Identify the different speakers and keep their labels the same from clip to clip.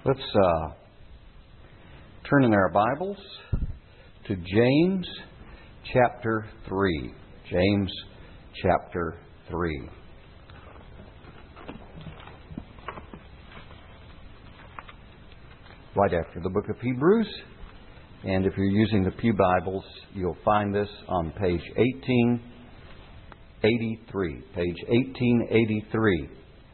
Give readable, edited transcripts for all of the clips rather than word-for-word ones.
Speaker 1: Let's turn in our Bibles to James chapter 3. James chapter 3. Right after the book of Hebrews. And if you're using the Pew Bibles, you'll find this on page 1883. Page 1883.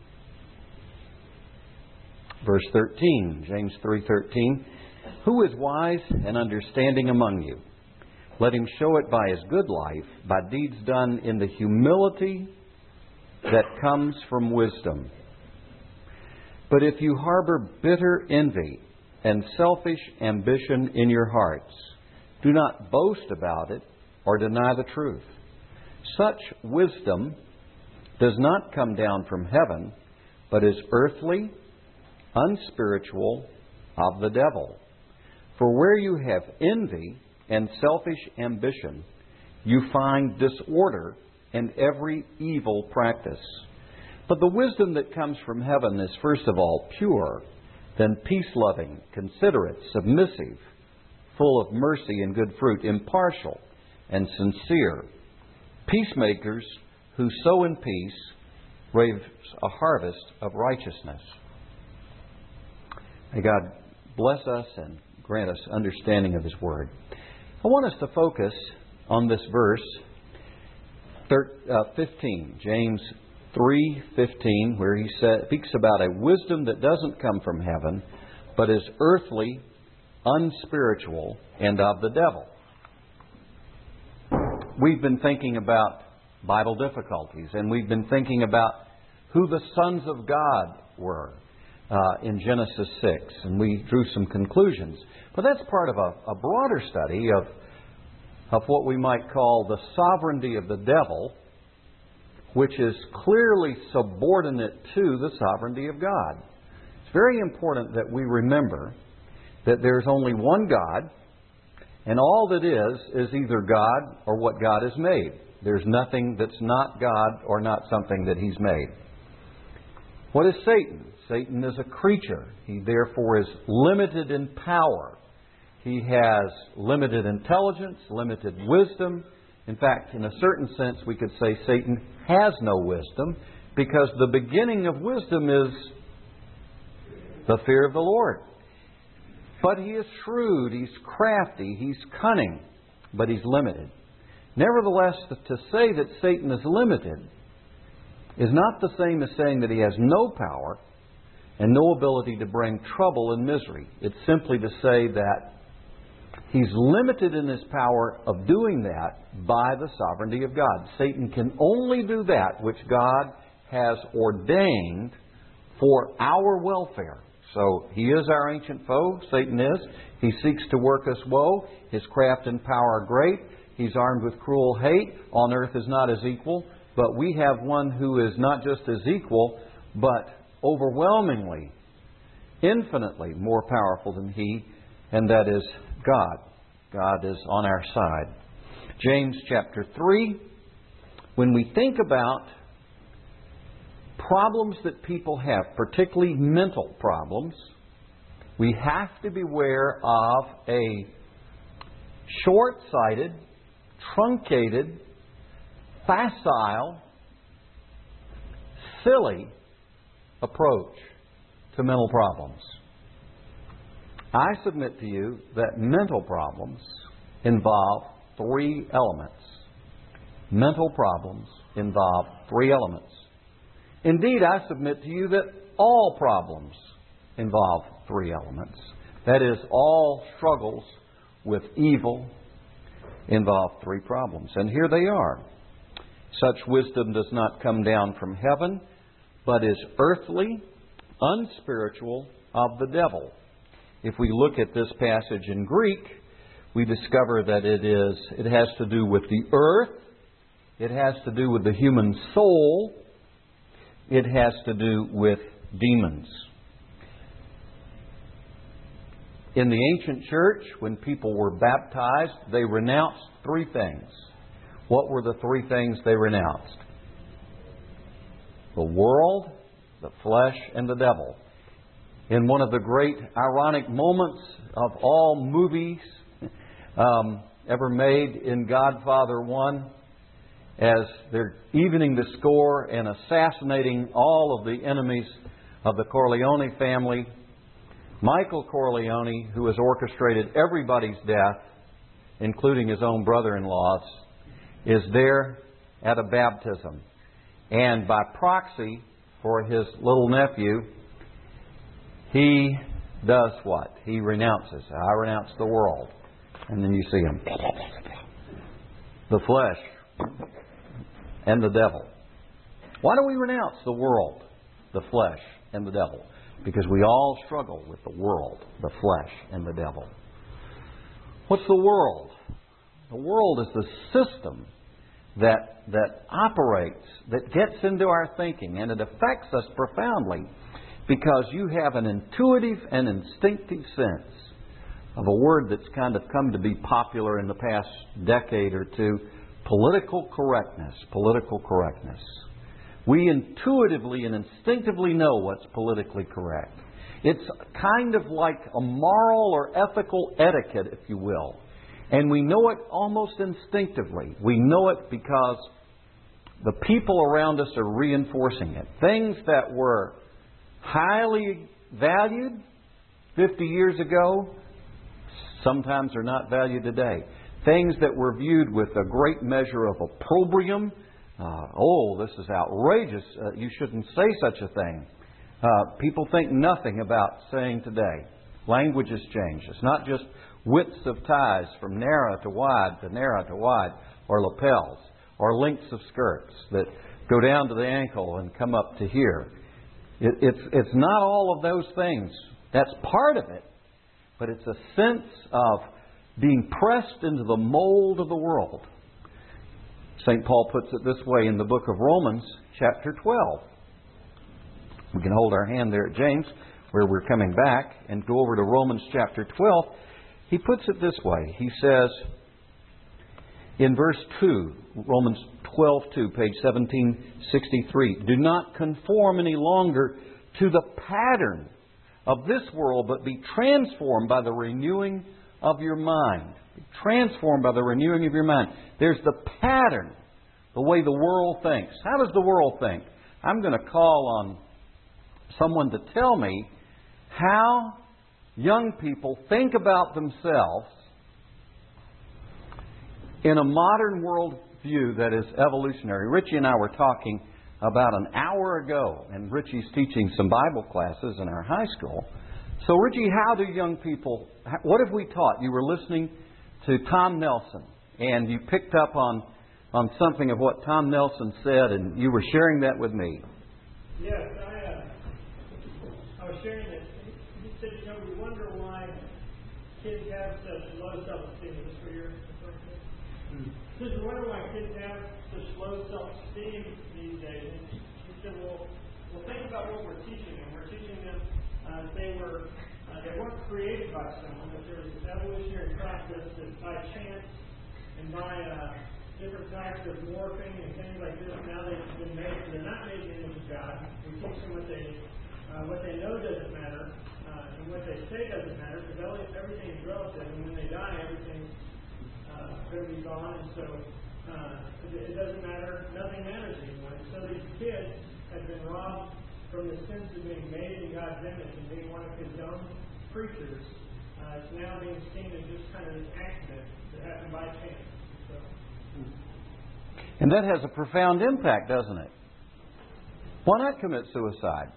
Speaker 1: Verse 13, James 3:13. Who is wise and understanding among you? Let him show it by his good life, by deeds done in the humility that comes from wisdom. But if you harbor bitter envy and selfish ambition in your hearts, do not boast about it or deny the truth. Such wisdom does not come down from heaven, but is earthly, unspiritual, of the devil. For where you have envy and selfish ambition, you find disorder and every evil practice. But the wisdom that comes from heaven is first of all pure, then peace-loving, considerate, submissive, full of mercy and good fruit, impartial and sincere. Peacemakers who sow in peace raise a harvest of righteousness. May God bless us and grant us understanding of His Word. I want us to focus on this verse 15, James 3:15, where he speaks about a wisdom that doesn't come from heaven, but is earthly, unspiritual, and of the devil. We've been thinking about Bible difficulties, and we've been thinking about who the sons of God were in Genesis 6, and we drew some conclusions. But that's part of a broader study of what we might call the sovereignty of the devil, which is clearly subordinate to the sovereignty of God. It's very important that we remember that there's only one God, and all that is either God or what God has made. There's nothing that's not God or not something that He's made. What is Satan? Satan is a creature. He therefore is limited in power. He has limited intelligence, limited wisdom. In fact, in a certain sense, we could say Satan has no wisdom, because the beginning of wisdom is the fear of the Lord. But he is shrewd, he's crafty, he's cunning, but he's limited. Nevertheless, to say that Satan is limited is not the same as saying that he has no power and no ability to bring trouble and misery. It's simply to say that he's limited in his power of doing that by the sovereignty of God. Satan can only do that which God has ordained for our welfare. So he is our ancient foe, Satan is. He seeks to work us woe. His craft and power are great. He's armed with cruel hate. On earth is not his equal. But we have one who is not just as equal, but overwhelmingly, infinitely more powerful than he, and that is God. God is on our side. James chapter 3, when we think about problems that people have, particularly mental problems, we have to beware of a short-sighted, truncated, facile, silly approach to mental problems. I submit to you that mental problems involve three elements. Mental problems involve three elements. Indeed, I submit to you that all problems involve three elements. That is, all struggles with evil involve three problems. And here they are. Such wisdom does not come down from heaven, but is earthly, unspiritual, of the devil. If we look at this passage in Greek, we discover that it has to do with the earth, it has to do with the human soul, it has to do with demons. In the ancient church, when people were baptized, they renounced three things. What were the three things they renounced? The world, the flesh, and the devil. in one of the great ironic moments of all movies ever made in Godfather 1, as they're evening the score and assassinating all of the enemies of the Corleone family. Michael Corleone, who has orchestrated everybody's death, including his own brother-in-law's, is there at a baptism. And by proxy for his little nephew, he does what? He renounces. I renounce the world. And then you see him. The flesh and the devil. Why do we renounce the world, the flesh, and the devil? Because we all struggle with the world, the flesh, and the devil. What's the world? The world is the system that operates, that gets into our thinking, and it affects us profoundly because you have an intuitive and instinctive sense of a word that's kind of come to be popular in the past decade or two, political correctness. Political correctness. We intuitively and instinctively know what's politically correct. It's kind of like a moral or ethical etiquette, if you will. And we know it almost instinctively. We know it because the people around us are reinforcing it. Things that were highly valued 50 years ago sometimes are not valued today. Things that were viewed with a great measure of opprobrium. This is outrageous. You shouldn't say such a thing. People think nothing about saying today. Language has changed. It's not just widths of ties from narrow to wide, or lapels, or lengths of skirts that go down to the ankle and come up to here. It's not all of those things. That's part of it. But it's a sense of being pressed into the mold of the world. St. Paul puts it this way in the book of Romans, chapter 12. We can hold our hand there at James, where we're coming back, and go over to Romans chapter 12. He puts it this way. He says in verse 2, Romans 12:2, page 1763, "Do not conform any longer to the pattern of this world, but be transformed by the renewing of your mind." Be transformed by the renewing of your mind. There's the pattern, the way the world thinks. How does the world think? I'm going to call on someone to tell me how young people think about themselves in a modern world view that is evolutionary. Richie and I were talking about an hour ago, and Richie's teaching some Bible classes in our high school. So, Richie, how do young people, what have we taught? You were listening to Tom Nelson, and you picked up on something of what Tom Nelson said, and you were sharing that with me.
Speaker 2: Yes, I was sharing that. He said, we wonder why kids have such low self-esteem. Is this for your question? He says, we wonder why kids have such low self-esteem these days. And he said, well, think about what we're teaching them. We're teaching them they weren't created by someone, but there was this evolutionary process that by chance and by different types of morphing and things like this, now they've been made. They're not made in the image of God. We teach them what they know doesn't matter, and what they say doesn't matter, because everything is relative, and when they die, everything's going to be gone, and so it doesn't matter. Nothing matters anymore. And so these kids have been robbed from the sense of being made in God's image and being one of His own creatures. It's now being seen as just kind of an accident that happened by chance. So.
Speaker 1: And that has a profound impact, doesn't it? Why not commit suicide?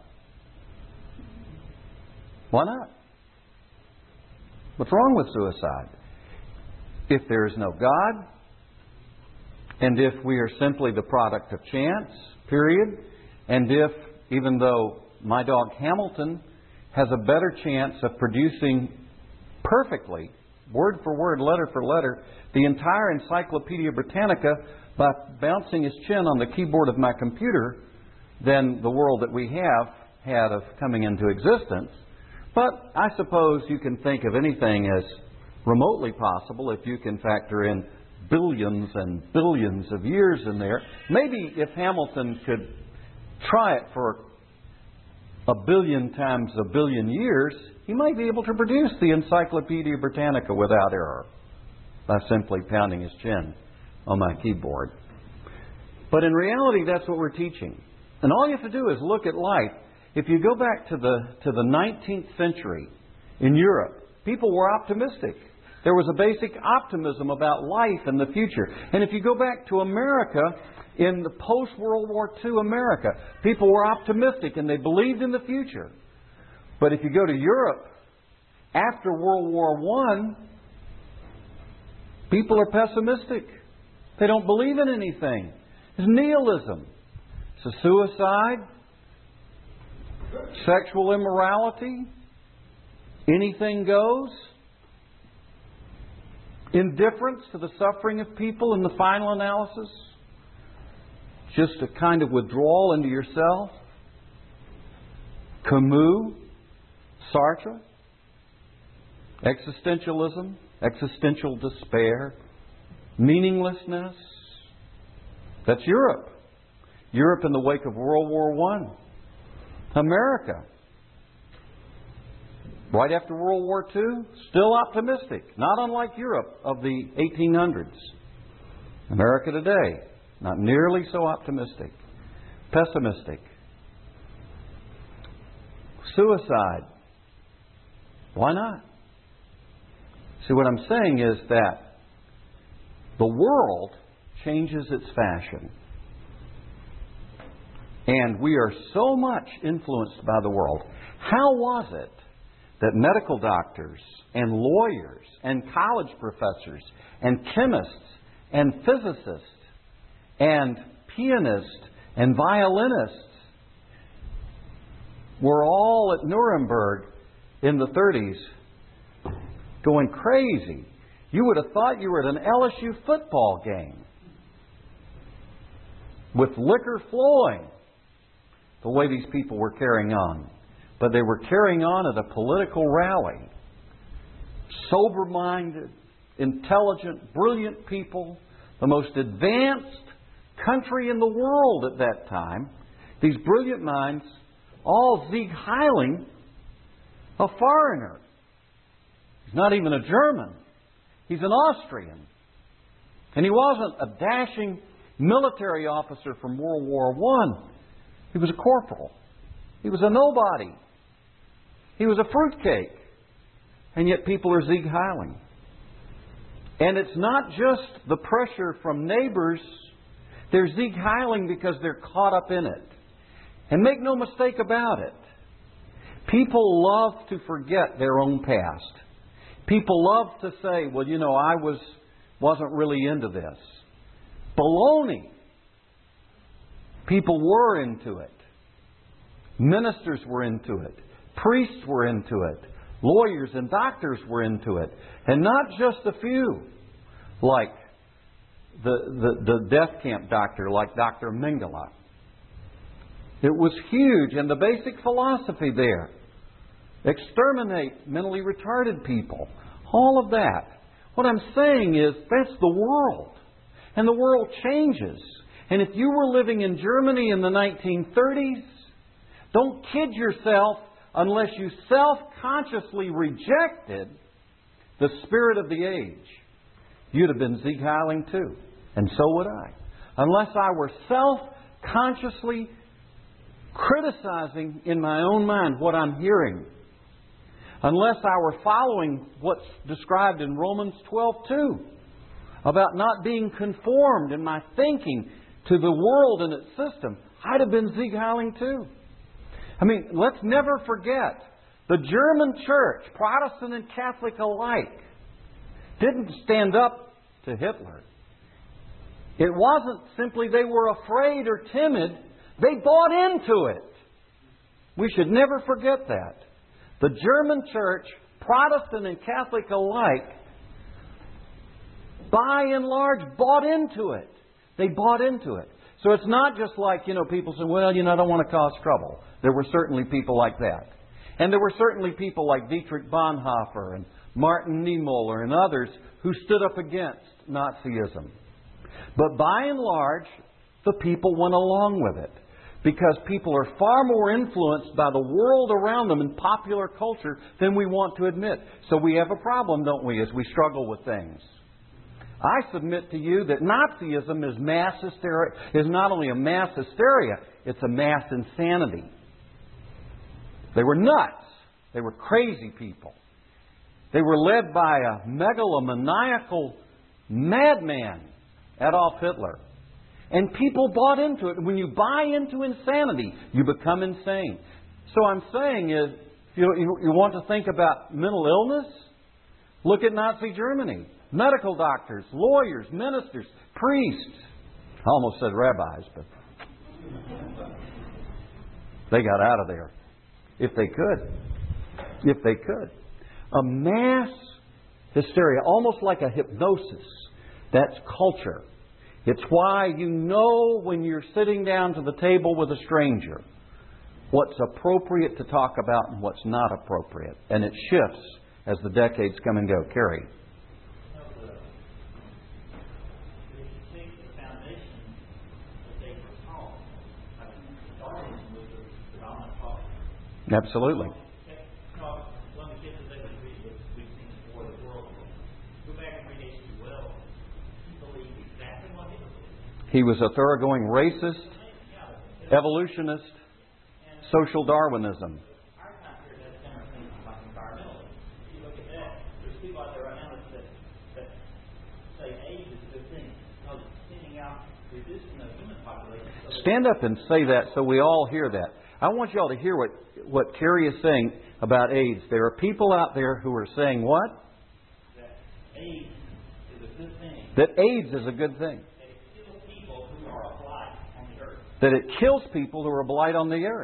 Speaker 1: Why not? What's wrong with suicide? If there is no God, and if we are simply the product of chance, period, and if, even though my dog Hamilton has a better chance of producing perfectly, word for word, letter for letter, the entire Encyclopedia Britannica by bouncing his chin on the keyboard of my computer than the world that we have had of coming into existence. But I suppose you can think of anything as remotely possible if you can factor in billions and billions of years in there. Maybe if Hamilton could try it for a billion times a billion years, he might be able to produce the Encyclopedia Britannica without error by simply pounding his chin on my keyboard. But in reality, that's what we're teaching. And all you have to do is look at life. If you go back to the 19th century in Europe, people were optimistic. There was a basic optimism about life and the future. And if you go back to America, in the post-World War II America, people were optimistic and they believed in the future. But if you go to Europe, after World War I, people are pessimistic. They don't believe in anything. It's nihilism. It's a suicide, sexual immorality, anything goes, indifference to the suffering of people in the final analysis, just a kind of withdrawal into yourself. Camus, Sartre, existentialism, existential despair, meaninglessness. That's Europe. Europe in the wake of World War I. America, right after World War II, still optimistic, not unlike Europe of the 1800s. America today, not nearly so optimistic, pessimistic. Suicide. Why not? See, what I'm saying is that the world changes its fashion. And we are so much influenced by the world. How was it that medical doctors and lawyers and college professors and chemists and physicists and pianists and violinists were all at Nuremberg in the 30s going crazy? You would have thought you were at an LSU football game with liquor flowing, the way these people were carrying on. But they were carrying on at a political rally. Sober-minded, intelligent, brilliant people, the most advanced country in the world at that time. These brilliant minds, all Sieg Heiling, a foreigner. He's not even a German. He's an Austrian. And he wasn't a dashing military officer from World War I. He was a corporal. He was a nobody. He was a fruitcake. And yet people are Sieg Heiling. And it's not just the pressure from neighbors. They're Sieg Heiling because they're caught up in it. And make no mistake about it, people love to forget their own past. People love to say, well, you know, I wasn't really into this. Baloney. People were into it. Ministers were into it. Priests were into it. Lawyers and doctors were into it. And not just a few, like the death camp doctor, like Dr. Mengele. It was huge, and the basic philosophy there. Exterminate mentally retarded people. All of that. What I'm saying is, that's the world. And the world changes. And if you were living in Germany in the 1930s, don't kid yourself unless you self-consciously rejected the spirit of the age. You'd have been Sieg Heiling too. And so would I. Unless I were self-consciously criticizing in my own mind what I'm hearing. Unless I were following what's described in Romans 12:2 about not being conformed in my thinking to the world and its system, I'd have been Sieg Heiling too. I mean, let's never forget, the German church, Protestant and Catholic alike, didn't stand up to Hitler. It wasn't simply they were afraid or timid. They bought into it. We should never forget that. The German church, Protestant and Catholic alike, by and large, bought into it. They bought into it. So it's not just like, people say, well, I don't want to cause trouble. There were certainly people like that. And there were certainly people like Dietrich Bonhoeffer and Martin Niemöller and others who stood up against Nazism. But by and large, the people went along with it. because people are far more influenced by the world around them and popular culture than we want to admit. So we have a problem, don't we, as we struggle with things. I submit to you that Nazism is mass hysteria, is not only a mass hysteria, it's a mass insanity. They were nuts. They were crazy people. They were led by a megalomaniacal madman, Adolf Hitler. And people bought into it. And when you buy into insanity, you become insane. So I'm saying is, if you want to think about mental illness, look at Nazi Germany. Medical doctors, lawyers, ministers, priests. I almost said rabbis, but they got out of there. If they could. If they could. A mass hysteria, almost like a hypnosis. That's culture. It's why you know when you're sitting down to the table with a stranger what's appropriate to talk about and what's not appropriate. And it shifts as the decades come and go. Carrie. Absolutely. He was a thoroughgoing racist, evolutionist, social Darwinism. Stand up and say that so we all hear that. I want you all to hear what Carrie is saying about AIDS. There are people out there who are saying what?
Speaker 3: That AIDS is a good thing.
Speaker 1: That AIDS is a good thing. That it kills people who are a blight on the earth.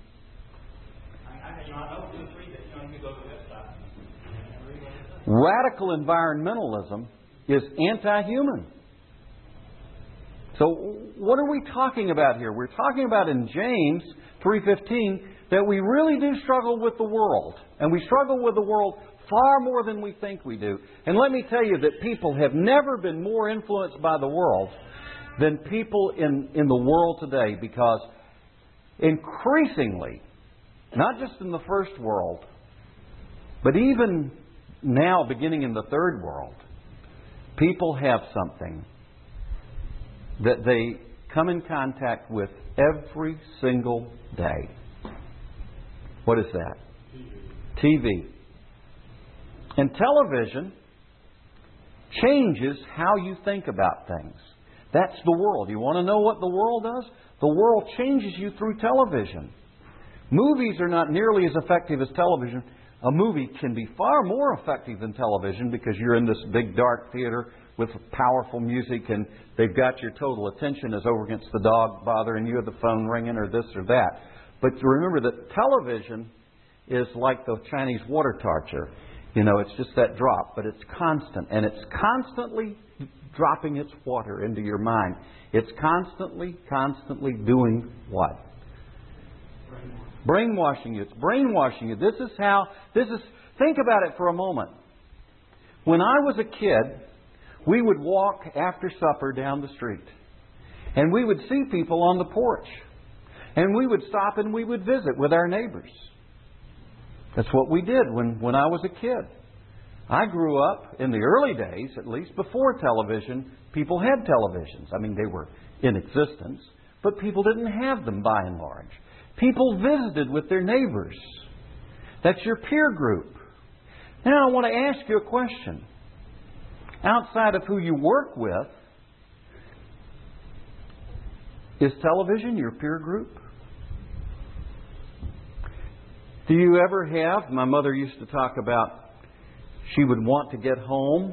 Speaker 1: Radical environmentalism is anti-human. So what are we talking about here? We're talking about in James 3:15 that we really do struggle with the world. And we struggle with the world far more than we think we do. And let me tell you that people have never been more influenced by the world than people in the world today, because increasingly, not just in the first world, but even now beginning in the third world, people have something that they come in contact with every single day. What is that? TV. And television changes how you think about things. That's the world. You want to know what the world does? The world changes you through television. Movies are not nearly as effective as television. A movie can be far more effective than television because you're in this big dark theater with powerful music and they've got your total attention is over against the dog bothering you or the phone ringing or this or that. But remember that television is like the Chinese water torture. You know, it's just that drop, but it's constant. And it's constantly dropping its water into your mind. It's constantly doing what? Brainwashing you. It's brainwashing you. Think about it for a moment. When I was a kid, we would walk after supper down the street. And we would see people on the porch. And we would stop and we would visit with our neighbors. That's what we did when I was a kid. I grew up in the early days, at least before television. People had televisions. I mean, they were in existence, but people didn't have them by and large. People visited with their neighbors. That's your peer group. Now I want to ask you a question. Outside of who you work with, is television your peer group? Do you ever have, my mother used to talk about, she would want to get home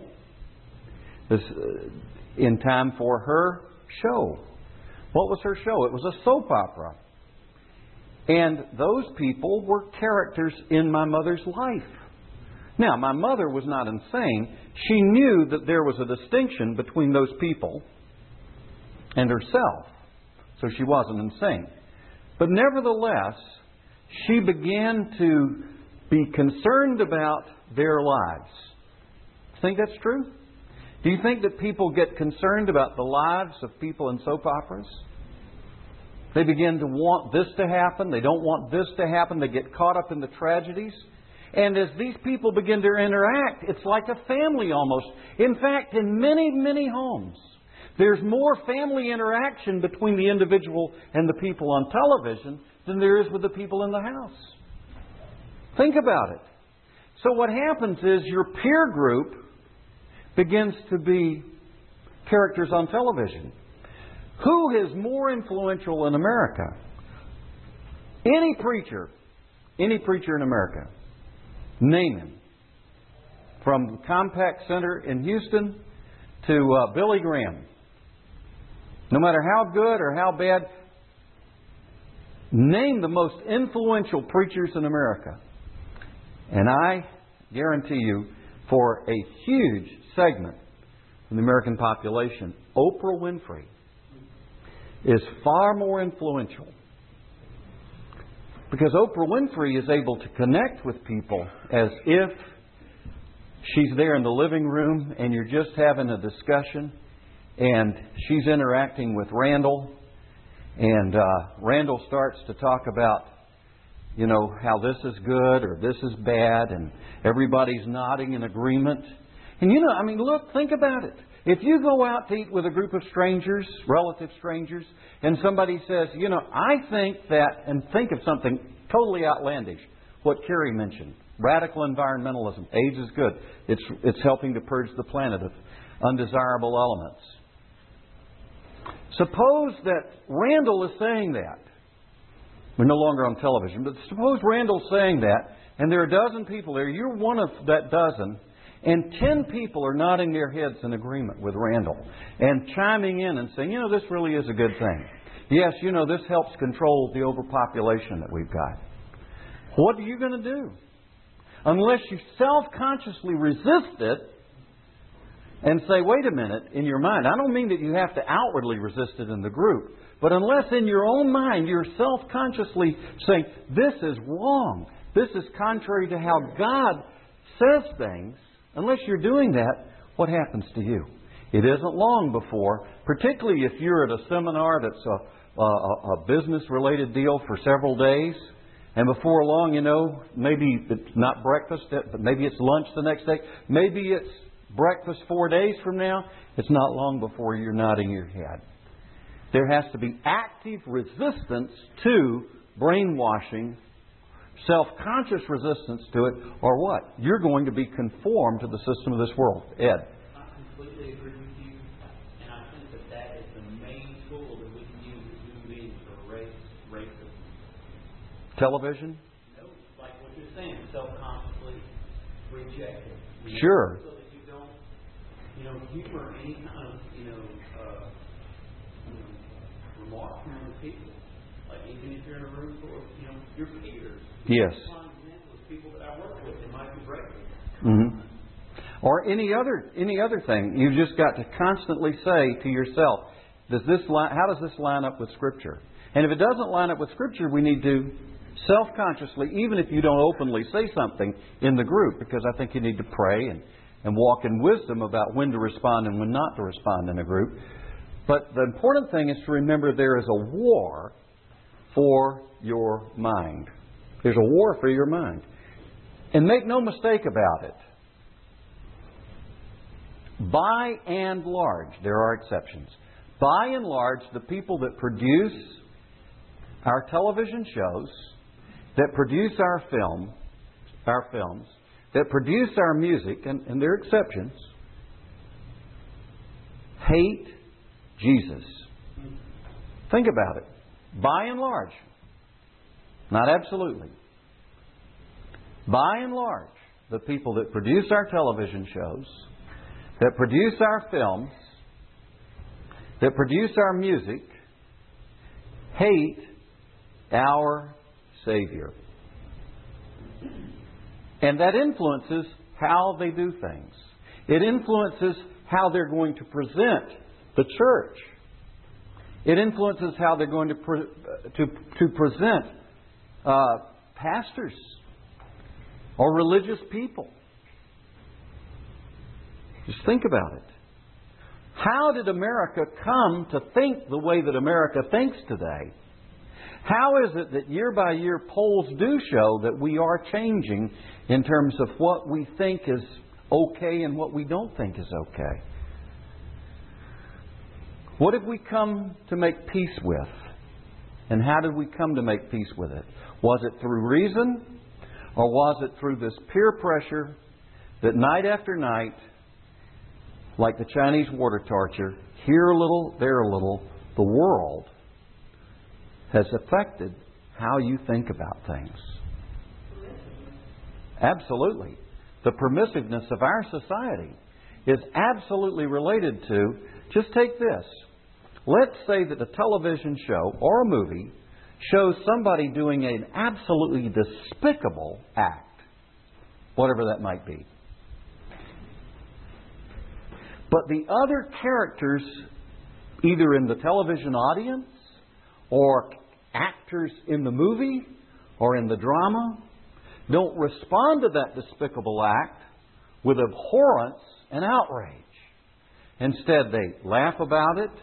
Speaker 1: in time for her show. What was her show? It was a soap opera. And those people were characters in my mother's life. Now, my mother was not insane. She knew that there was a distinction between those people and herself. So she wasn't insane. But nevertheless, she began to be concerned about their lives. Think that's true? Do you think that people get concerned about the lives of people in soap operas? They begin to want this to happen. They don't want this to happen. They get caught up in the tragedies. And as these people begin to interact, it's like a family almost. In fact, in many, many homes, there's more family interaction between the individual and the people on television than there is with the people in the house. Think about it. So what happens is your peer group begins to be characters on television. Who is more influential in America? Any preacher in America. Name him. From Compaq Center in Houston to Billy Graham. No matter how good or how bad, name the most influential preachers in America. And I guarantee you, for a huge segment of the American population, Oprah Winfrey is far more influential. Because Oprah Winfrey is able to connect with people as if she's there in the living room and you're just having a discussion and she's interacting with Randall and Randall starts to talk about, you know, how this is good or this is bad and everybody's nodding in agreement. And you know, I mean, look, think about it. If you go out to eat with a group of strangers, relative strangers, and somebody says, you know, I think that, and think of something totally outlandish, what Kerry mentioned, radical environmentalism. AIDS is good. It's helping to purge the planet of undesirable elements. Suppose that Randall is saying that. We're no longer on television, but suppose Randall's saying that, and there are a dozen people there. You're one of that dozen. And 10 people are nodding their heads in agreement with Randall and chiming in and saying, you know, this really is a good thing. Yes, you know, this helps control the overpopulation that we've got. What are you going to do? Unless you self-consciously resist it and say, wait a minute, in your mind. I don't mean that you have to outwardly resist it in the group. But unless in your own mind you're self-consciously saying, this is wrong. This is contrary to how God says things. Unless you're doing that, what happens to you? It isn't long before, particularly if you're at a seminar that's a business-related deal for several days, and before long, you know, maybe it's not breakfast, but maybe it's lunch the next day. Maybe it's breakfast 4 days from now. It's not long before you're nodding your head. There has to be active resistance to brainwashing, self-conscious resistance to it, or what? You're going to be conformed to the system of this world. Ed?
Speaker 3: I completely agree with you, and I think that is the main tool that we can use as human beings for racism.
Speaker 1: Television?
Speaker 3: No, like what you're saying, self-consciously reject it.
Speaker 1: Sure.
Speaker 3: So that you don't, you know, humor any kind of, remark from other people. Like even if you're in a room full of, your peers.
Speaker 1: Yes.
Speaker 3: People that I work with, it might be racist.
Speaker 1: Mm-hmm. Or any other thing. You've just got to constantly say to yourself, how does this line up with Scripture? And if it doesn't line up with Scripture, we need to self-consciously, even if you don't openly say something in the group, because I think you need to pray and walk in wisdom about when to respond and when not to respond in a group. But the important thing is to remember there is a war for your mind. There's a war for your mind. And make no mistake about it. By and large, there are exceptions. By and large, the people that produce our television shows, that produce our films, that produce our music, and there are exceptions, hate Jesus. Think about it. By and large. Not absolutely. By and large, the people that produce our television shows, that produce our films, that produce our music, hate our Savior. And that influences how they do things. It influences how they're going to present the church. It influences how they're going to present pastors or religious people. Just think about it. How did America come to think the way that America thinks today? How is it that year by year polls do show that we are changing in terms of what we think is okay and what we don't think is okay? What have we come to make peace with? And how did we come to make peace with it? Was it through reason? Or was it through this peer pressure that night after night, like the Chinese water torture, here a little, there a little, the world has affected how you think about things? Absolutely. The permissiveness of our society is absolutely related to, just take this. Let's say that a television show or a movie shows somebody doing an absolutely despicable act, whatever that might be. But the other characters, either in the television audience or actors in the movie or in the drama, don't respond to that despicable act with abhorrence and outrage. Instead, they laugh about it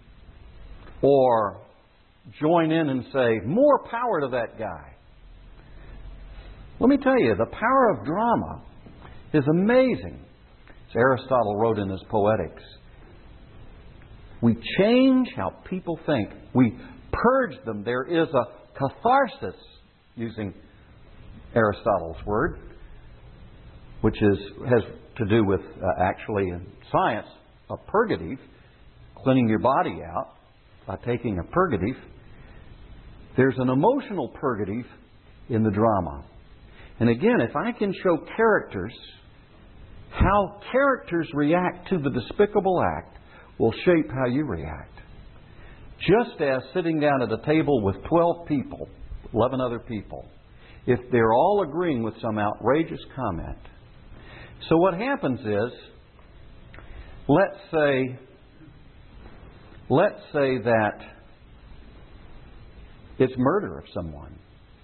Speaker 1: or join in and say, more power to that guy. Let me tell you, the power of drama is amazing. As Aristotle wrote in his Poetics, we change how people think. We purge them. There is a catharsis, using Aristotle's word, which has to do with, actually in science, a purgative, cleaning your body out by taking a purgative. There's an emotional purgative in the drama. And again, if I can show characters, how characters react to the despicable act will shape how you react. Just as sitting down at a table with 12 people, 11 other people, if they're all agreeing with some outrageous comment. So what happens is, let's say that it's murder of someone.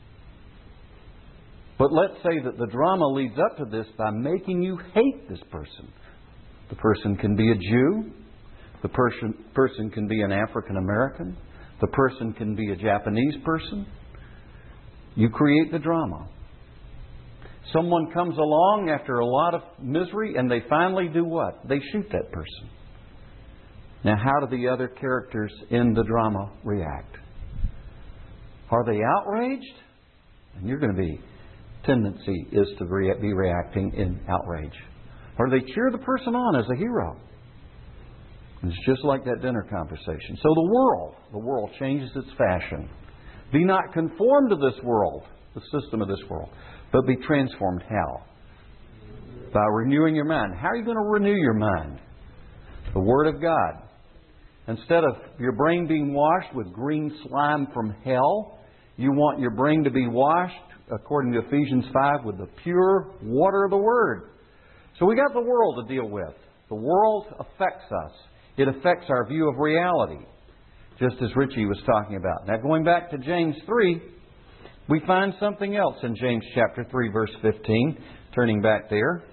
Speaker 1: But let's say that the drama leads up to this by making you hate this person. The person can be a Jew. The person can be an African American. The person can be a Japanese person. You create the drama. Someone comes along after a lot of misery and they finally do what? They shoot that person. Now, how do the other characters in the drama react? Are they outraged? And you're going to be, tendency is to be reacting in outrage. Or do they cheer the person on as a hero? It's just like that dinner conversation. So the world changes its fashion. Be not conformed to this world, the system of this world, but be transformed. How? By renewing your mind. How are you going to renew your mind? The Word of God. Instead of your brain being washed with green slime from hell, you want your brain to be washed, according to Ephesians 5, with the pure water of the Word. So we got the world to deal with. The world affects us. It affects our view of reality, just as Richie was talking about. Now, going back to James 3, we find something else in James chapter 3, verse 15. Turning back there,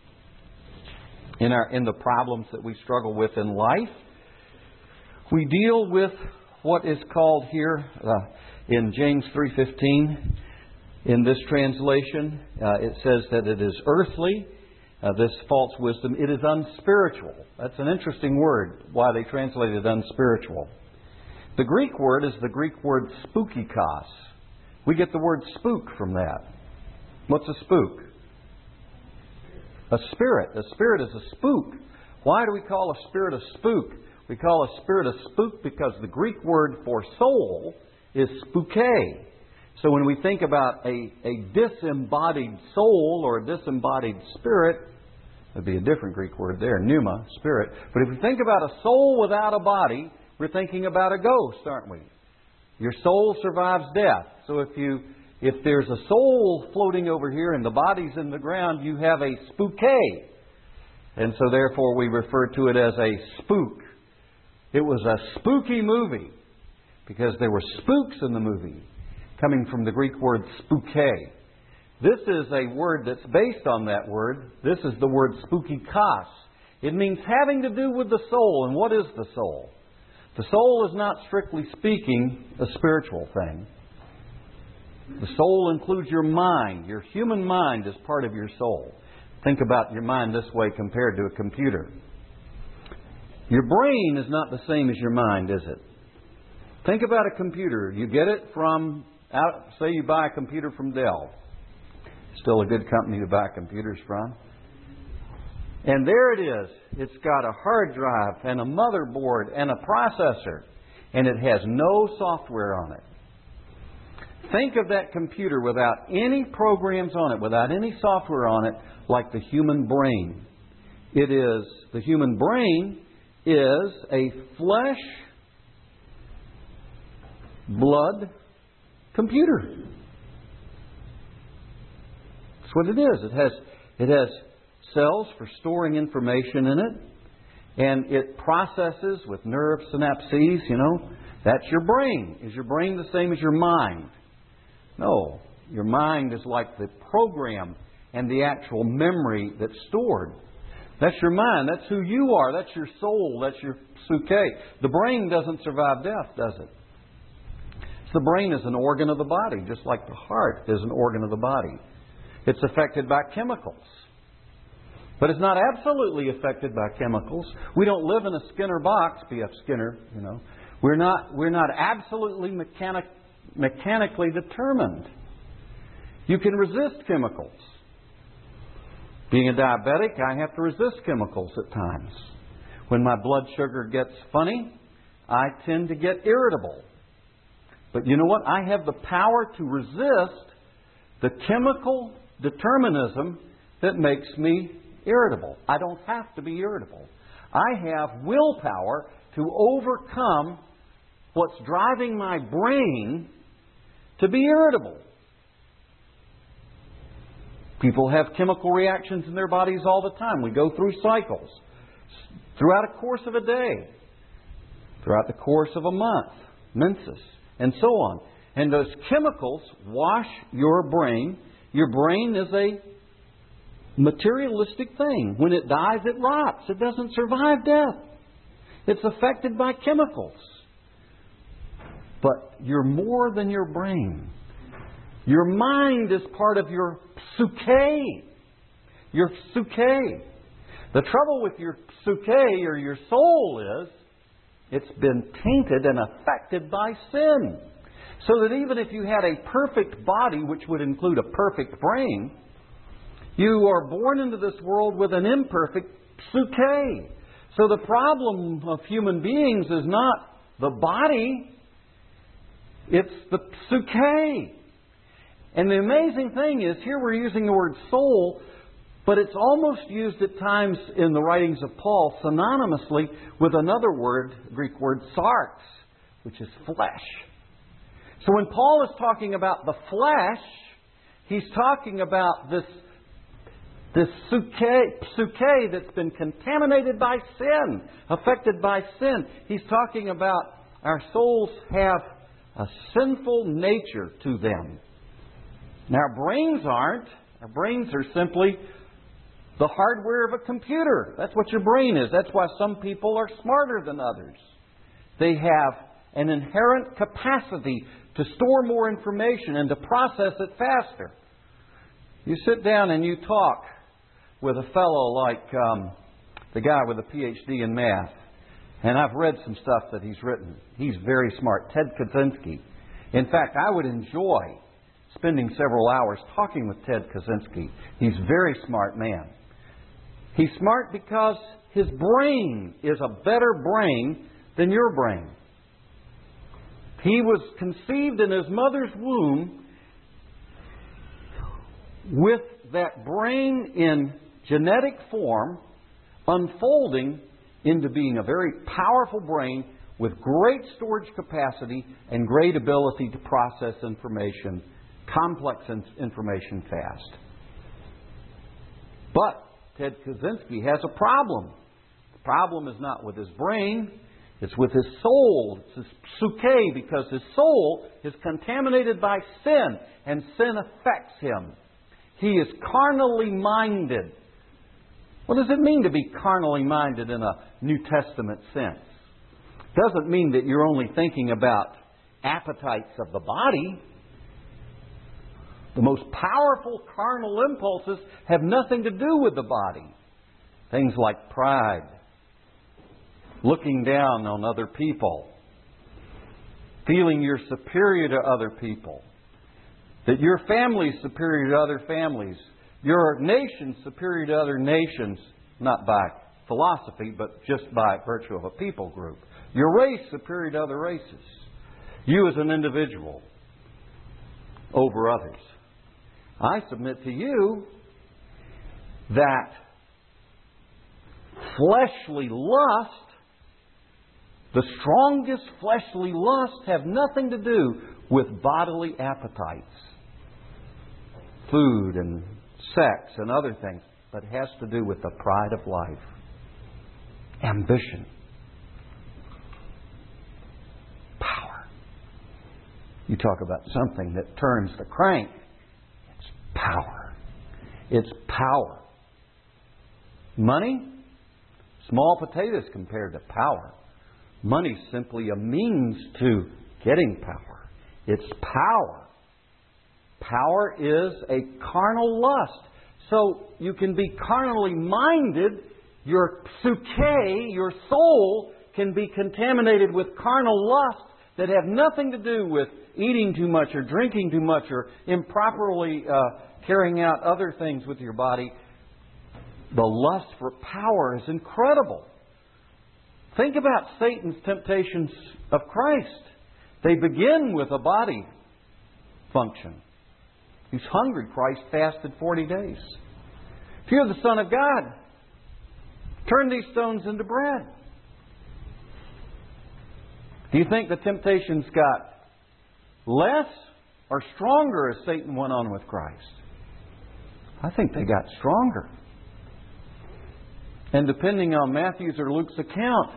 Speaker 1: in the problems that we struggle with in life, we deal with what is called here in James 3:15. In this translation, it says that it is earthly. This false wisdom, it is unspiritual. That's an interesting word, why they translated unspiritual. The Greek word is the Greek word spoukikos. We get the word spook from that. What's a spook? A spirit. A spirit is a spook. Why do we call a spirit a spook? We call a spirit a spook because the Greek word for soul is spouke. So when we think about a disembodied soul or a disembodied spirit, that'd be a different Greek word there, pneuma, spirit. But if we think about a soul without a body, we're thinking about a ghost, aren't we? Your soul survives death. So if there's a soul floating over here and the body's in the ground, you have a spouke. And so therefore we refer to it as a spook. It was a spooky movie because there were spooks in the movie, coming from the Greek word spouke. This is a word that's based on that word. This is the word spoukikos. It means having to do with the soul. And what is the soul? The soul is not, strictly speaking, a spiritual thing. The soul includes your mind. Your human mind is part of your soul. Think about your mind this way compared to a computer. Your brain is not the same as your mind, is it? Think about a computer. You get it from, say you buy a computer from Dell. Still a good company to buy computers from. And there it is. It's got a hard drive and a motherboard and a processor. And it has no software on it. Think of that computer without any programs on it, without any software on it, like the human brain. The human brain is a flesh, blood computer. That's what it is. It has cells for storing information in it, and it processes with nerve synapses, That's your brain. Is your brain the same as your mind? No. Your mind is like the program and the actual memory that's stored. That's your mind. That's who you are. That's your soul. That's your psyche. The brain doesn't survive death, does it? So the brain is an organ of the body, just like the heart is an organ of the body. It's affected by chemicals. But it's not absolutely affected by chemicals. We don't live in a Skinner box, B.F. Skinner, We're not absolutely mechanically determined. You can resist chemicals. Being a diabetic, I have to resist chemicals at times. When my blood sugar gets funny, I tend to get irritable. But you know what? I have the power to resist the chemical determinism that makes me irritable. I don't have to be irritable. I have willpower to overcome what's driving my brain to be irritable. People have chemical reactions in their bodies all the time. We go through cycles throughout a course of a day, throughout the course of a month, menses, and so on. And those chemicals wash your brain. Your brain is a materialistic thing. When it dies, it rots. It doesn't survive death. It's affected by chemicals. But you're more than your brain. Your mind is part of your psyche. Your psyche. The trouble with your psyche or your soul is it's been tainted and affected by sin. So that even if you had a perfect body, which would include a perfect brain, you are born into this world with an imperfect psyche. So the problem of human beings is not the body, it's the psyche. And the amazing thing is, here we're using the word soul, but it's almost used at times in the writings of Paul synonymously with another word, Greek word sarx, which is flesh. So when Paul is talking about the flesh, he's talking about this psyche that's been contaminated by sin, affected by sin. He's talking about our souls have a sinful nature to them. Now, our brains aren't. Our brains are simply the hardware of a computer. That's what your brain is. That's why some people are smarter than others. They have an inherent capacity to store more information and to process it faster. You sit down and you talk with a fellow like the guy with a PhD in math. And I've read some stuff that he's written. He's very smart. Ted Kaczynski. In fact, I would enjoy spending several hours talking with Ted Kaczynski. He's a very smart man. He's smart because his brain is a better brain than your brain. He was conceived in his mother's womb with that brain in genetic form unfolding into being a very powerful brain with great storage capacity and great ability to process information, complex information fast. But Ted Kaczynski has a problem. The problem is not with his brain, it's with his soul. It's his psyche, because his soul is contaminated by sin, and sin affects him. He is carnally minded. What does it mean to be carnally minded in a New Testament sense? It doesn't mean that you're only thinking about appetites of the body. The most powerful carnal impulses have nothing to do with the body. Things like pride, looking down on other people, feeling you're superior to other people, that your family's superior to other families, your nation's superior to other nations, not by philosophy, but just by virtue of a people group. Your race superior to other races. You as an individual over others. I submit to you that fleshly lust, the strongest fleshly lusts, have nothing to do with bodily appetites, food and sex and other things, but has to do with the pride of life, ambition, power. You talk about something that turns the crank. It's power. It's power. Money? Small potatoes compared to power. Money's simply a means to getting power. It's power. Power is a carnal lust. So you can be carnally minded. Your psyche, your soul, can be contaminated with carnal lusts that have nothing to do with eating too much or drinking too much or improperly carrying out other things with your body. The lust for power is incredible. Think about Satan's temptations of Christ. They begin with a body function. He's hungry. Christ fasted 40 days. If you're the Son of God, turn these stones into bread. Do you think the temptations got less or stronger as Satan went on with Christ? I think they got stronger. And depending on Matthew's or Luke's account,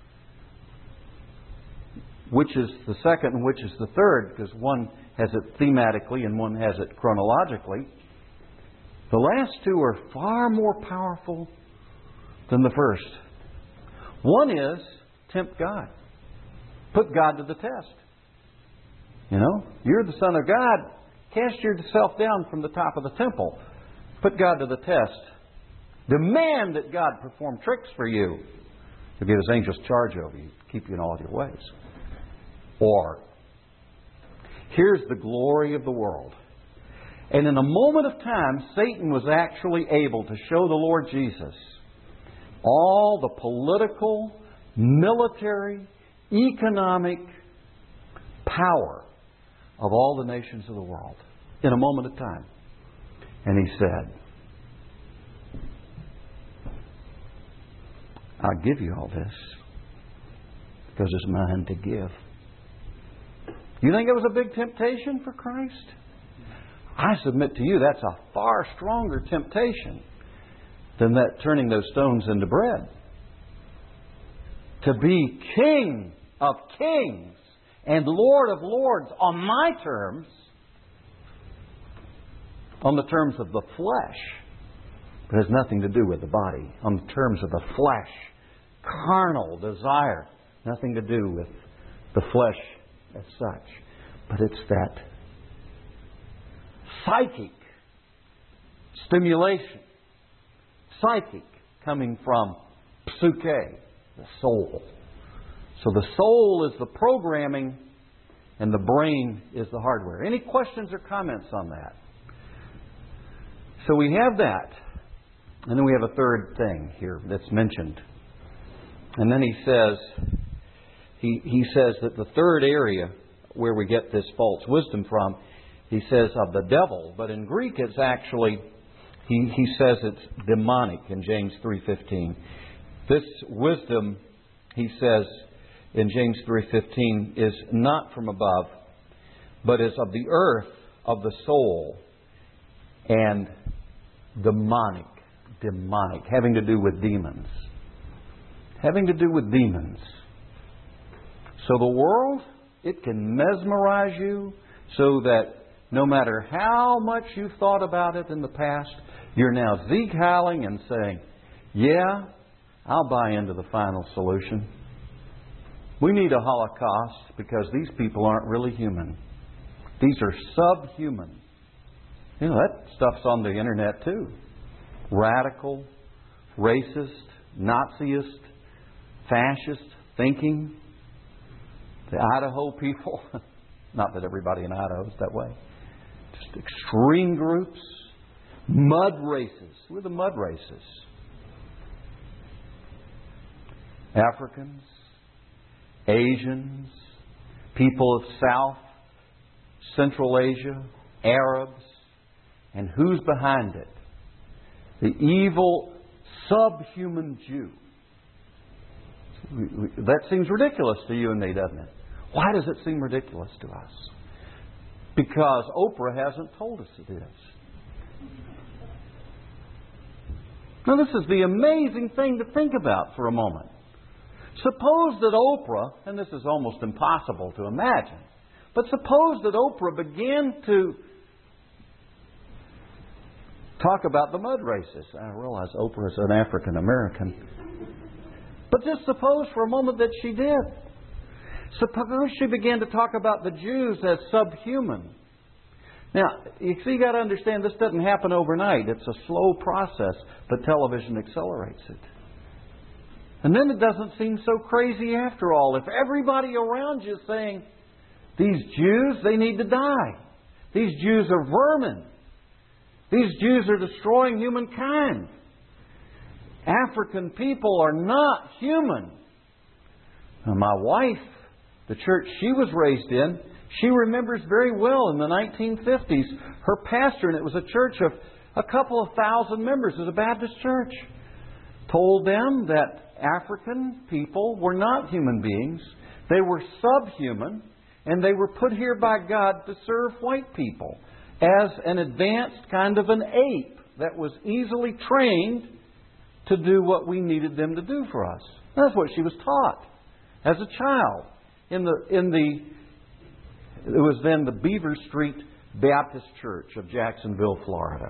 Speaker 1: which is the second and which is the third, because one has it thematically and one has it chronologically, the last two are far more powerful than the first. One is tempt God. Put God to the test. You know, you're the Son of God. Cast yourself down from the top of the temple. Put God to the test. Demand that God perform tricks for you. He'll give His angels charge over you, keep you in all your ways. Or, here's the glory of the world. And in a moment of time, Satan was actually able to show the Lord Jesus all the political, military, economic power of all the nations of the world in a moment of time. And he said, I'll give you all this because it's mine to give. You think it was a big temptation for Christ? I submit to you that's a far stronger temptation than that turning those stones into bread. To be King of kings and Lord of lords on my terms, on the terms of the flesh. It has nothing to do with the body. On the terms of the flesh, carnal desire, nothing to do with the flesh as such. But it's that psychic stimulation, psychic coming from psyche, the soul. So the soul is the programming and the brain is the hardware. Any questions or comments on that? So we have that. And then we have a third thing here that's mentioned. And then he says that the third area where we get this false wisdom from, he says of the devil. But in Greek it's actually, he says it's demonic in James 3:15. This wisdom, he says in James 3:15, is not from above, but is of the earth, of the soul, and demonic, having to do with demons. Having to do with demons. So the world, it can mesmerize you so that no matter how much you've thought about it in the past, you're now Sieg-heiling and saying, yeah, I'll buy into the final solution. We need a Holocaust because these people aren't really human. These are subhuman. You know, that stuff's on the internet too. Radical, racist, Naziist, fascist thinking. The Idaho people. Not that everybody in Idaho is that way. Just extreme groups. Mud races. Who are the mud races? Africans, Asians, people of South, Central Asia, Arabs. And who's behind it? The evil subhuman Jew. That seems ridiculous to you and me, doesn't it? Why does it seem ridiculous to us? Because Oprah hasn't told us it is. Now, this is the amazing thing to think about for a moment. Suppose that Oprah, and this is almost impossible to imagine, but suppose that Oprah began to talk about the mud races. I realize Oprah is an African American. But just suppose for a moment that she did. Suppose she began to talk about the Jews as subhuman. Now, you see, you've got to understand this doesn't happen overnight. It's a slow process, but television accelerates it. And then it doesn't seem so crazy after all. If everybody around you is saying, these Jews, they need to die. These Jews are vermin. These Jews are destroying humankind. African people are not human. Now, my wife, the church she was raised in, she remembers very well in the 1950s, her pastor, and it was a church of a couple of thousand members, it was a Baptist church, told them that African people were not human beings. They were subhuman, and they were put here by God to serve white people as an advanced kind of an ape that was easily trained to do what we needed them to do for us. That's what she was taught as a child. It was then the Beaver Street Baptist Church of Jacksonville, Florida.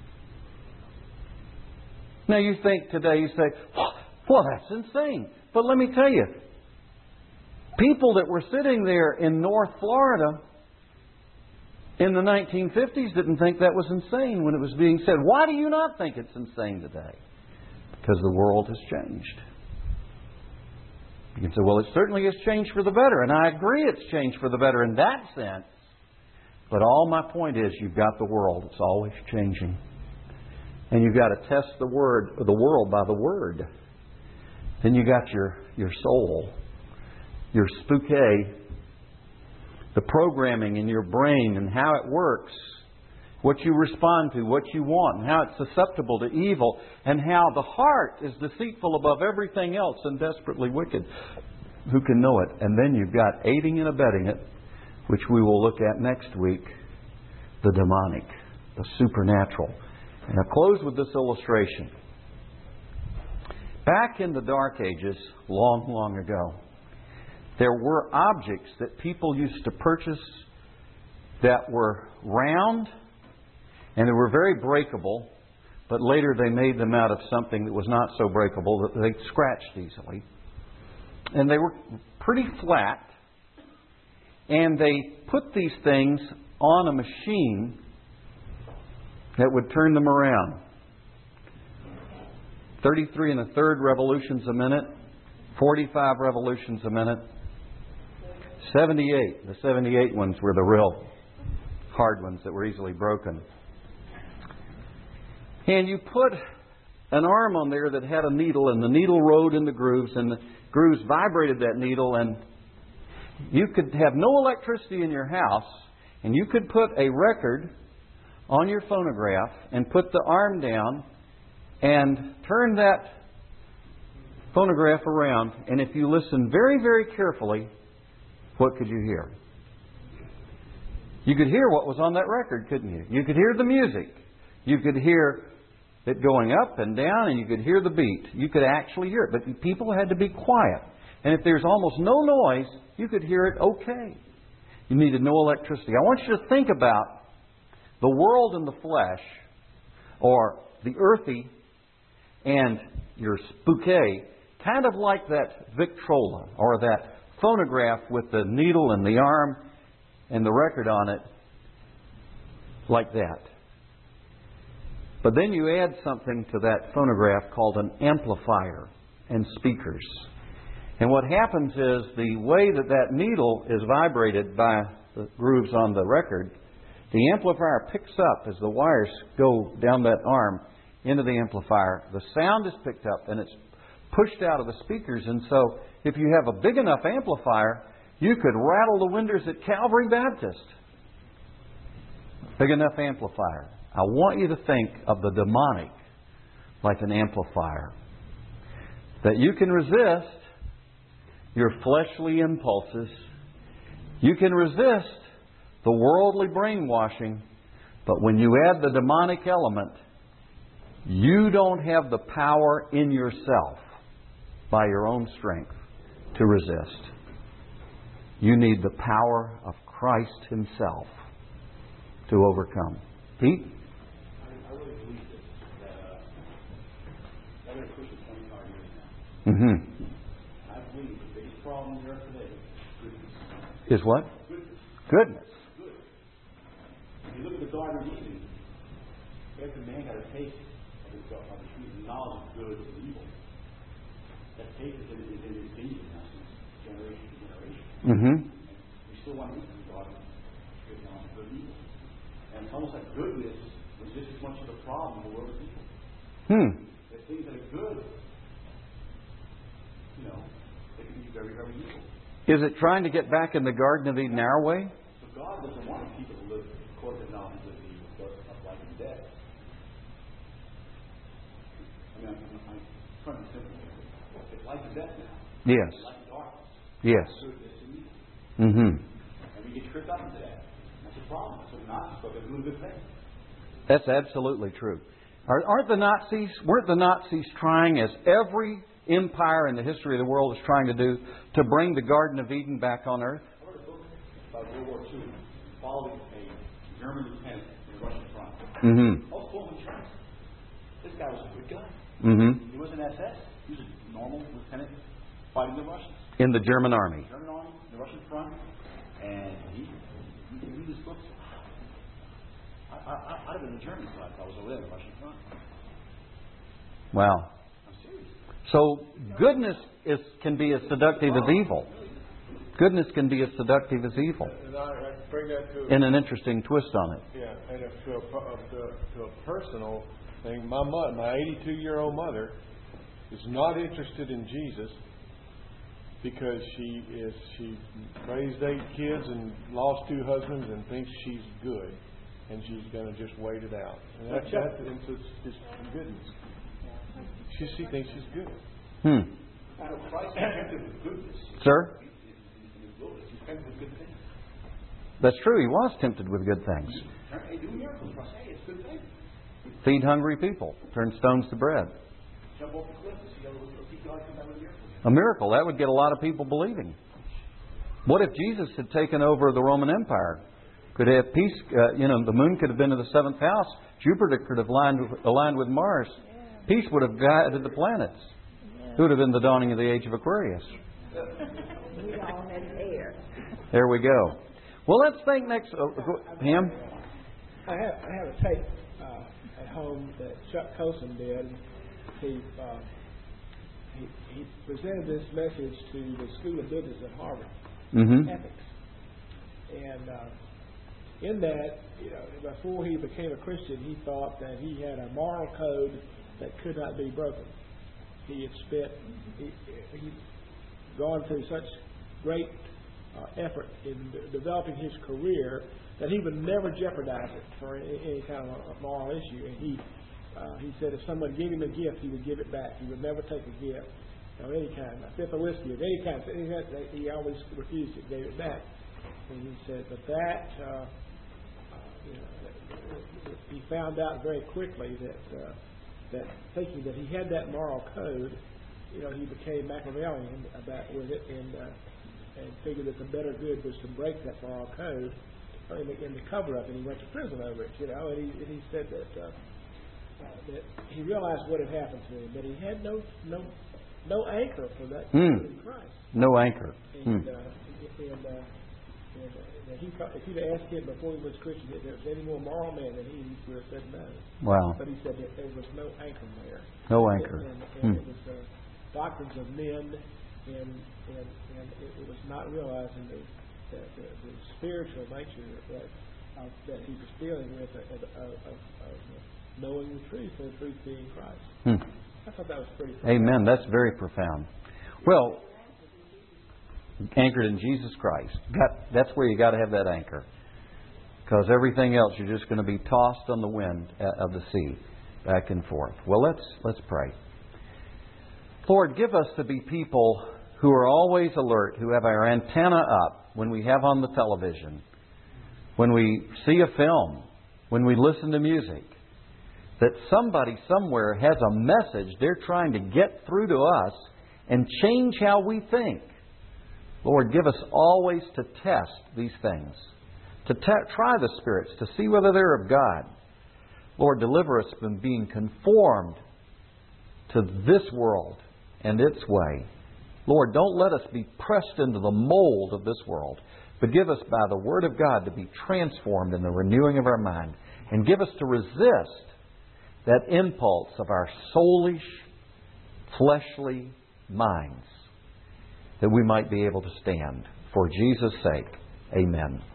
Speaker 1: Now you think today, you say, well, that's insane. But let me tell you, people that were sitting there in North Florida in the 1950s didn't think that was insane when it was being said. Why do you not think it's insane today? Because the world has changed. You can say, well, it certainly has changed for the better. And I agree it's changed for the better in that sense. But all my point is, you've got the world. It's always changing. And you've got to test the world by the Word. Then you got your soul, your spooky, the programming in your brain and how it works, what you respond to, what you want, and how it's susceptible to evil, and how the heart is deceitful above everything else and desperately wicked. Who can know it? And then you've got aiding and abetting it, which we will look at next week, the demonic, the supernatural. And I'll close with this illustration. Back in the Dark Ages, long, long ago, there were objects that people used to purchase that were round and they were very breakable, but later they made them out of something that was not so breakable that they scratched easily. And they were pretty flat, and they put these things on a machine that would turn them around. 33 1/3 revolutions a minute, 45 revolutions a minute, 78. The 78 ones were the real hard ones that were easily broken. And you put an arm on there that had a needle, and the needle rode in the grooves, and the grooves vibrated that needle, and you could have no electricity in your house, and you could put a record on your phonograph and put the arm down and turn that phonograph around, and if you listen very, very carefully, what could you hear? You could hear what was on that record, couldn't you? You could hear the music. You could hear it going up and down, and you could hear the beat. You could actually hear it, but people had to be quiet. And if there's almost no noise, you could hear it okay. You needed no electricity. I want you to think about the world in the flesh, or the earthy and your spooky, kind of like that Victrola, or that phonograph with the needle and the arm and the record on it, like that. But then you add something to that phonograph called an amplifier and speakers. And what happens is the way that needle is vibrated by the grooves on the record, the amplifier picks up as the wires go down that arm into the amplifier. The sound is picked up and it's pushed out of the speakers. And so if you have a big enough amplifier, you could rattle the windows at Calvary Baptist. Big enough amplifier. I want you to think of the demonic like an amplifier. That you can resist your fleshly impulses. You can resist the worldly brainwashing. But when you add the demonic element, you don't have the power in yourself by your own strength to resist. You need the power of Christ Himself to overcome. Pete?
Speaker 4: I really believe that I've been a Christian 25 years now.
Speaker 1: Mm-hmm.
Speaker 4: I believe the biggest problem here today is goodness.
Speaker 1: Is what?
Speaker 4: Goodness.
Speaker 1: Goodness.
Speaker 4: Good. If you look at the Garden of Eden, every man had a taste of the tree of knowledge of good and evil. That taste is in his being now since generation to generation.
Speaker 1: Mm-hmm.
Speaker 4: And we still want to eat from the Garden of good knowledge of good and evil. And it's almost like goodness was just as much of a problem in the world as evil. The things that are good, they can be very, very evil.
Speaker 1: Is it trying to get back in the Garden of Eden our way?
Speaker 4: So God doesn't want people to live according to knowledge of evil, but of life and death. I mean, I'm trying to be simple. It's life and death now.
Speaker 1: Yes.
Speaker 4: It's life and darkness.
Speaker 1: Yes.
Speaker 4: Goodness and evil.
Speaker 1: Mm-hmm.
Speaker 4: And we get tripped up into that. That's a problem. That's what the Nazis thought they were doing a good thing.
Speaker 1: That's absolutely true. Weren't the Nazis trying, as every empire in the history of the world is trying to do, to bring the Garden of Eden back on earth?
Speaker 4: I wrote a book about World War II following a German lieutenant in the Russian front.
Speaker 1: Mm-hmm.
Speaker 4: I was told in insurance. This guy was a good guy.
Speaker 1: Mm-hmm.
Speaker 4: He wasn't SS. He was a normal lieutenant fighting the Russians.
Speaker 1: In the German army.
Speaker 4: German army, the Russian front. And you read his books. I'd have been in the German side if I was over there in the Russian front.
Speaker 1: Wow.
Speaker 4: I'm serious.
Speaker 1: So goodness can be as seductive as evil. Goodness can be as seductive as evil.
Speaker 5: And I bring that to
Speaker 1: In an interesting twist on it.
Speaker 5: yeah, and to a personal thing. My 82-year-old mother is not interested in Jesus because she raised 8 kids and lost 2 husbands and thinks she's good, and she's going to just wait it out. And that's just goodness. She thinks she's good.
Speaker 4: Christ is tempted with goodness.
Speaker 1: Sir?
Speaker 4: He's tempted with good things.
Speaker 1: That's true. He was tempted with good things.
Speaker 4: Hey, do miracles for us. Hey, it's a good thing.
Speaker 1: Feed hungry people. Turn stones to bread.
Speaker 4: Jump off the cliff and see God come down with a miracle.
Speaker 1: A miracle. That would get a lot of people believing. What if Jesus had taken over the Roman Empire? Could have peace. The moon could have been in the 7th house. Jupiter could have aligned with Mars. Peace would have guided the planets. It would have been the dawning of the age of Aquarius.
Speaker 6: We all had air.
Speaker 1: There we go. Well, let's think next. Pam?
Speaker 7: I have a tape at home that Chuck Colson did. He presented this message to the School of Business at Harvard, ethics. And in that, before he became a Christian, he thought that he had a moral code that could not be broken. He had he'd gone through such great effort in developing his career that he would never jeopardize it for any kind of a moral issue. And he said if someone gave him a gift, he would give it back. He would never take a gift of any kind, a fifth of whiskey of any kind. He always refused it, gave it back. And he said, but he found out very quickly that thinking that he had that moral code, he became Machiavellian with it and figured that the better good was to break that moral code in the cover-up, and he went to prison over it, and he said that he realized what had happened to him, but he had no anchor for that in Christ.
Speaker 1: No anchor.
Speaker 7: And if you'd asked him before he was Christian if there was any more moral man than he would have said no.
Speaker 1: Wow.
Speaker 7: But he said that there was no anchor there.
Speaker 1: No anchor.
Speaker 7: And it was doctrines of men, and it was not realizing the spiritual nature that he was dealing with of knowing the truth, and the truth being Christ. I thought that was pretty profound.
Speaker 1: Amen. That's very profound. Well, anchored in Jesus Christ. That's where you got to have that anchor. Because everything else, you're just going to be tossed on the wind of the sea, back and forth. Well, let's pray. Lord, give us to be people who are always alert, who have our antenna up when we have on the television, when we see a film, when we listen to music, that somebody somewhere has a message they're trying to get through to us and change how we think. Lord, give us always to test these things, to try the spirits, to see whether they're of God. Lord, deliver us from being conformed to this world and its way. Lord, don't let us be pressed into the mold of this world, but give us by the Word of God to be transformed in the renewing of our mind, and give us to resist that impulse of our soulish, fleshly minds, that we might be able to stand. For Jesus' sake, amen.